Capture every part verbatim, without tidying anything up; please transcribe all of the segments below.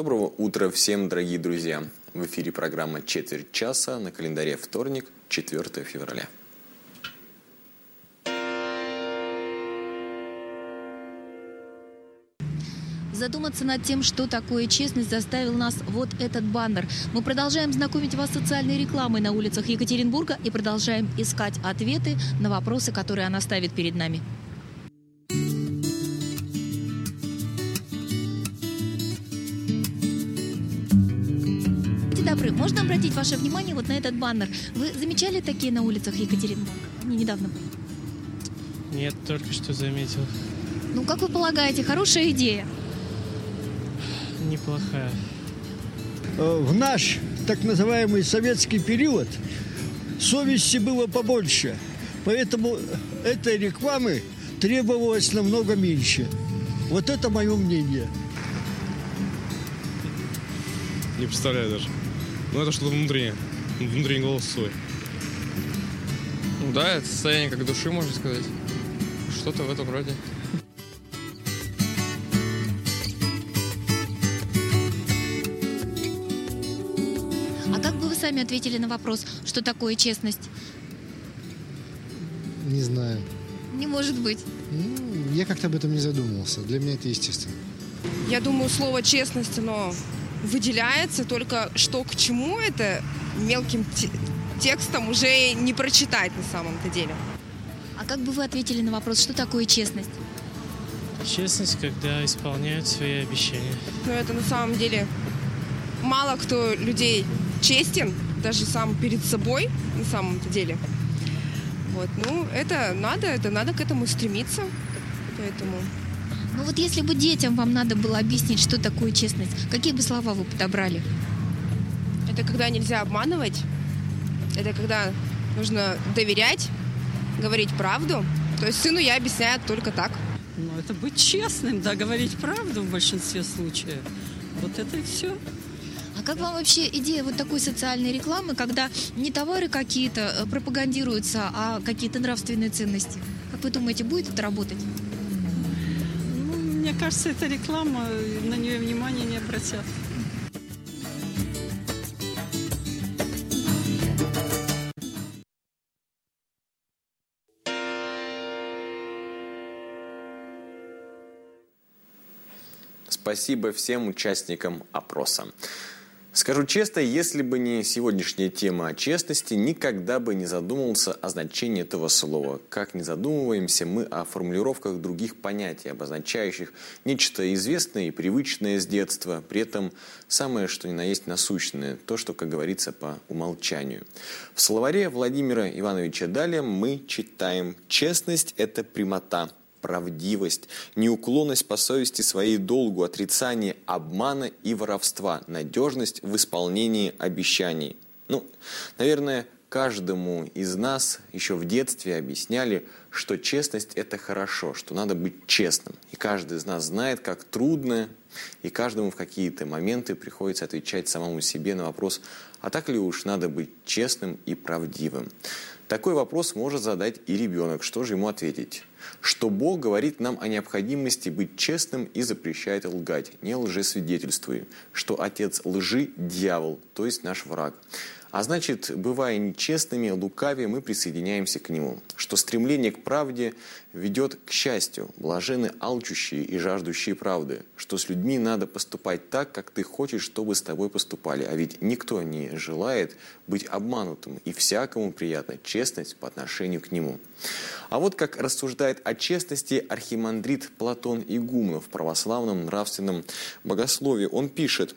Доброго утра всем, дорогие друзья! В эфире программа «Четверть часа», на календаре вторник, четвёртое февраля. Задуматься над тем, что такое честность, заставил нас вот этот баннер. Мы продолжаем знакомить вас с социальной рекламой на улицах Екатеринбурга и продолжаем искать ответы на вопросы, которые она ставит перед нами. Будьте добры, можно обратить ваше внимание вот на этот баннер? Вы замечали такие на улицах Екатеринбурга? Они недавно были. Нет, только что заметил. Ну, как вы полагаете, хорошая идея? Неплохая. В наш так называемый советский период совести было побольше, поэтому этой рекламы требовалось намного меньше. Вот это мое мнение. Не представляю даже. Ну, это что-то внутреннее. Внутренний голос свой. Ну да, это состояние как души, можно сказать. Что-то в этом роде. Сами ответили на вопрос, что такое честность? Не знаю. Не может быть. Ну, я как-то об этом не задумывался. Для меня это естественно. Я думаю, слово «честность», оно выделяется, только что к чему это мелким те- текстом уже не прочитать на самом-то деле. А как бы вы ответили на вопрос, что такое честность? Честность, когда исполняют свои обещания. Но это на самом деле мало кто людей честен, даже сам перед собой, на самом-то деле. Вот, ну, это надо, это надо к этому стремиться, поэтому... Ну вот если бы детям вам надо было объяснить, что такое честность, какие бы слова вы подобрали? Это когда нельзя обманывать, это когда нужно доверять, говорить правду. То есть сыну я объясняю только так. Ну, это быть честным, да, говорить правду в большинстве случаев. Вот это и все. А как вам вообще идея вот такой социальной рекламы, когда не товары какие-то пропагандируются, а какие-то нравственные ценности? Как вы думаете, будет это работать? Ну, мне кажется, эта реклама, на нее внимания не обратят. Спасибо всем участникам опроса. Скажу честно, если бы не сегодняшняя тема о честности, никогда бы не задумывался о значении этого слова. Как не задумываемся мы о формулировках других понятий, обозначающих нечто известное и привычное с детства, при этом самое, что ни на есть насущное, то, что, как говорится, по умолчанию. В словаре Владимира Ивановича Даля мы читаем: «Честность – это прямота, правдивость, неуклонность по совести своей долгу, отрицание обмана и воровства, надежность в исполнении обещаний». Ну, наверное, каждому из нас еще в детстве объясняли, что честность – это хорошо, что надо быть честным. И каждый из нас знает, как трудно, и каждому в какие-то моменты приходится отвечать самому себе на вопрос: а так ли уж надо быть честным и правдивым? Такой вопрос может задать и ребенок. Что же ему ответить? Что Бог говорит нам о необходимости быть честным и запрещает лгать, не лжесвидетельствуя. Что отец лжи – дьявол, то есть наш враг. А значит, бывая нечестными, лукавее, мы присоединяемся к нему. Что стремление к правде ведет к счастью, блаженны алчущие и жаждущие правды. Что с людьми надо поступать так, как ты хочешь, чтобы с тобой поступали. А ведь никто не желает быть обманутым, и всякому приятна честность по отношению к нему. А вот как рассуждает о честности архимандрит Платон Игуменов в православном нравственном богословии. Он пишет: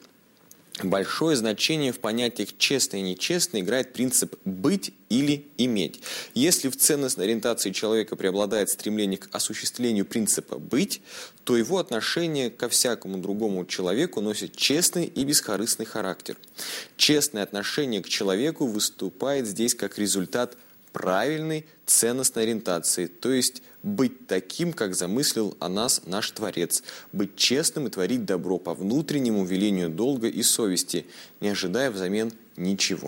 большое значение в понятиях «честно» и «нечестно» играет принцип «быть» или «иметь». Если в ценностной ориентации человека преобладает стремление к осуществлению принципа «быть», то его отношение ко всякому другому человеку носит честный и бескорыстный характер. Честное отношение к человеку выступает здесь как результат правильной ценностной ориентации, то есть быть таким, как замыслил о нас наш Творец, быть честным и творить добро по внутреннему велению долга и совести, не ожидая взамен ничего.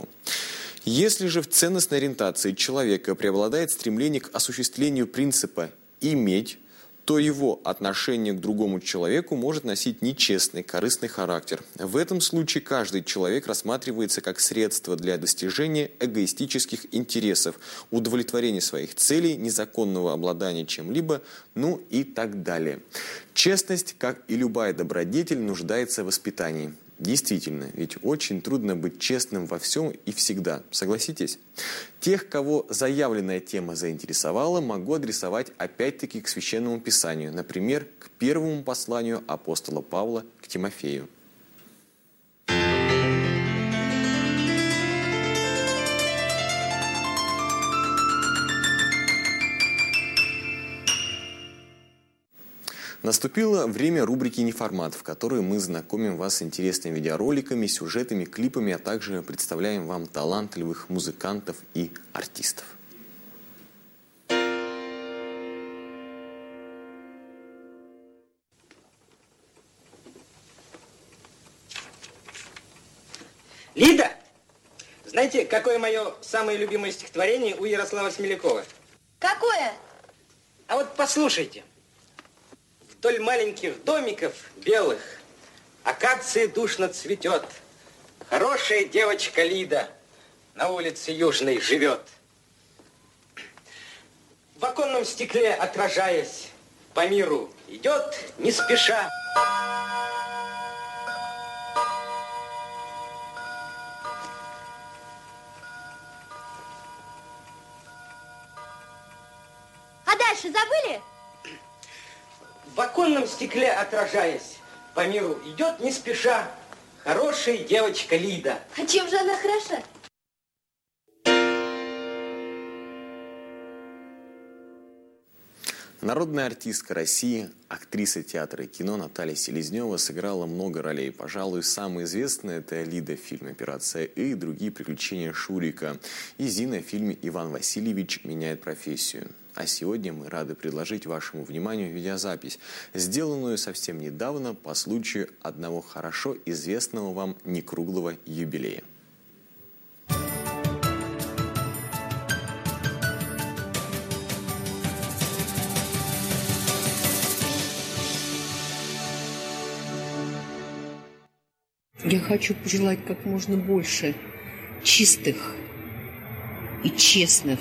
Если же в ценностной ориентации человека преобладает стремление к осуществлению принципа «иметь», то его отношение к другому человеку может носить нечестный, корыстный характер. В этом случае каждый человек рассматривается как средство для достижения эгоистических интересов, удовлетворения своих целей, незаконного обладания чем-либо, ну и так далее. Честность, как и любая добродетель, нуждается в воспитании. Действительно, ведь очень трудно быть честным во всем и всегда. Согласитесь? Тех, кого заявленная тема заинтересовала, могу адресовать опять-таки к Священному Писанию, например, к первому посланию апостола Павла к Тимофею. Наступило время рубрики «Неформат», в которой мы знакомим вас с интересными видеороликами, сюжетами, клипами, а также представляем вам талантливых музыкантов и артистов. Лида! Знаете, какое мое самое любимое стихотворение у Ярослава Смелякова? Какое? А вот послушайте. Вдоль маленьких домиков белых акация душно цветет. Хорошая девочка Лида на улице Южной живет. В оконном стекле отражаясь, по миру идет не спеша. А дальше забыли? В оконном стекле отражаясь, по миру идет не спеша хорошая девочка Лида. А чем же она хороша? Народная артистка России, актриса театра и кино Наталья Селезнева сыграла много ролей. Пожалуй, самая известная – это Лида в фильме «Операция И» и другие приключения Шурика. И Зина в фильме «Иван Васильевич меняет профессию». А сегодня мы рады предложить вашему вниманию видеозапись, сделанную совсем недавно по случаю одного хорошо известного вам некруглого юбилея. Я хочу пожелать как можно больше чистых и честных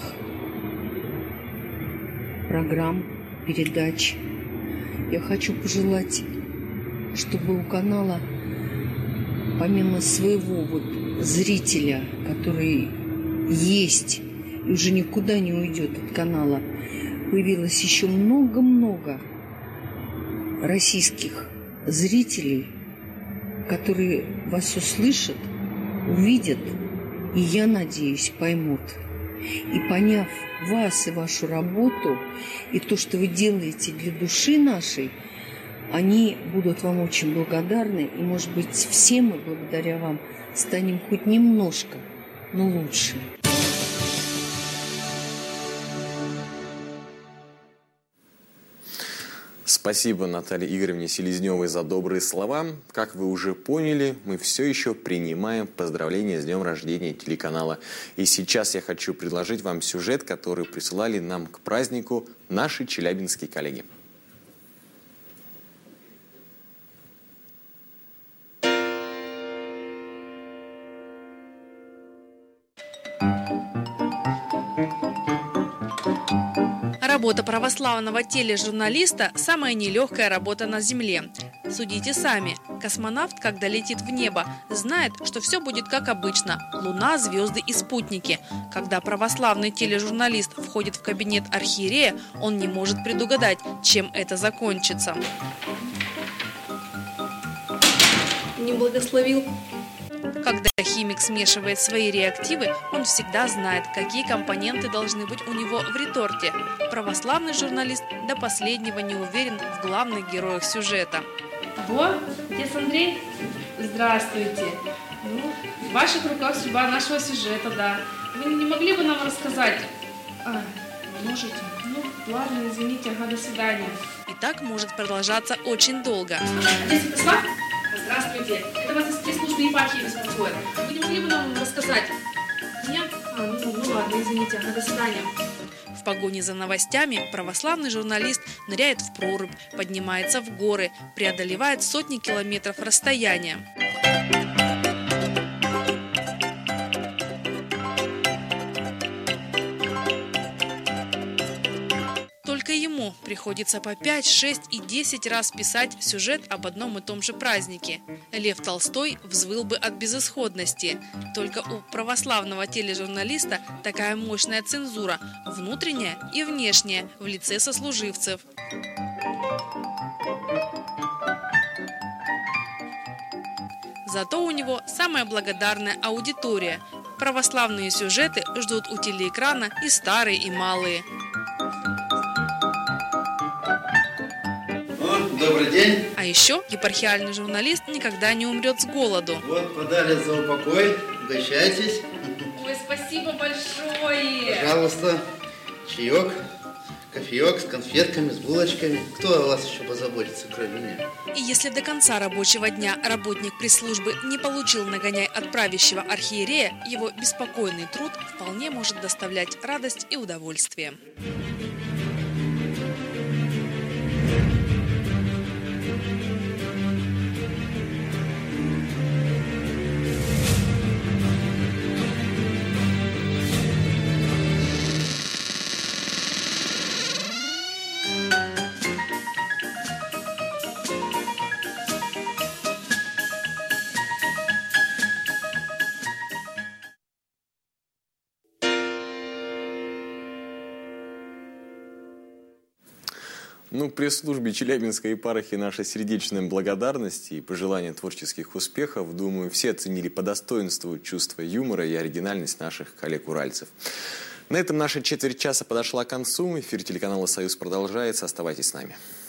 программ, передач. Я хочу пожелать, чтобы у канала, помимо своего вот зрителя, который есть и уже никуда не уйдет от канала, появилось еще много-много российских зрителей, которые вас услышат, увидят и, я надеюсь, поймут. И поняв вас и вашу работу, и то, что вы делаете для души нашей, они будут вам очень благодарны. И, может быть, все мы, благодаря вам, станем хоть немножко, но лучше. Спасибо Наталье Игоревне Селезневой за добрые слова. Как вы уже поняли, мы все еще принимаем поздравления с днем рождения телеканала. И сейчас я хочу предложить вам сюжет, который присылали нам к празднику наши челябинские коллеги. Работа православного тележурналиста – самая нелегкая работа на Земле. Судите сами. Космонавт, когда летит в небо, знает, что все будет как обычно – Луна, звезды и спутники. Когда православный тележурналист входит в кабинет архиерея, он не может предугадать, чем это закончится. Не благословил. Когда химик смешивает свои реактивы, он всегда знает, какие компоненты должны быть у него в реторте. Православный журналист до последнего не уверен в главных героях сюжета. Вот, отец Андрей, здравствуйте. Ну, в ваших руках судьба нашего сюжета, да. Вы не могли бы нам рассказать? А, можете? Ну, ладно, извините, ага, до свидания. И так может продолжаться очень долго. Отец Святослав? Здравствуйте. Это вас из службы епархии беспокоит. Вы не могли бы нам рассказать? Нет? А, ну, ну ладно, извините, ага, до свидания. В погоне за новостями православный журналист ныряет в прорубь, поднимается в горы, преодолевает сотни километров расстояния. Только ему приходится по пять, шесть и десять раз писать сюжет об одном и том же празднике. Лев Толстой взвыл бы от безысходности. Только у православного тележурналиста такая мощная цензура, внутренняя и внешняя, в лице сослуживцев. Зато у него самая благодарная аудитория. Православные сюжеты ждут у телеэкрана и старые, и малые. Добрый день. А еще епархиальный журналист никогда не умрет с голоду. Вот, подали за упокой. Угощайтесь. Ой, спасибо большое. Пожалуйста, чаек, кофеек с конфетками, с булочками. Кто о вас еще позаботится, кроме меня? И если до конца рабочего дня работник пресс-службы не получил нагоняй от правящего архиерея, его беспокойный труд вполне может доставлять радость и удовольствие. Ну, пресс-службе Челябинской епархии наша сердечная благодарность и пожелания творческих успехов. Думаю, все оценили по достоинству чувство юмора и оригинальность наших коллег-уральцев. На этом наша четверть часа подошла к концу. Эфир телеканала «Союз» продолжается. Оставайтесь с нами.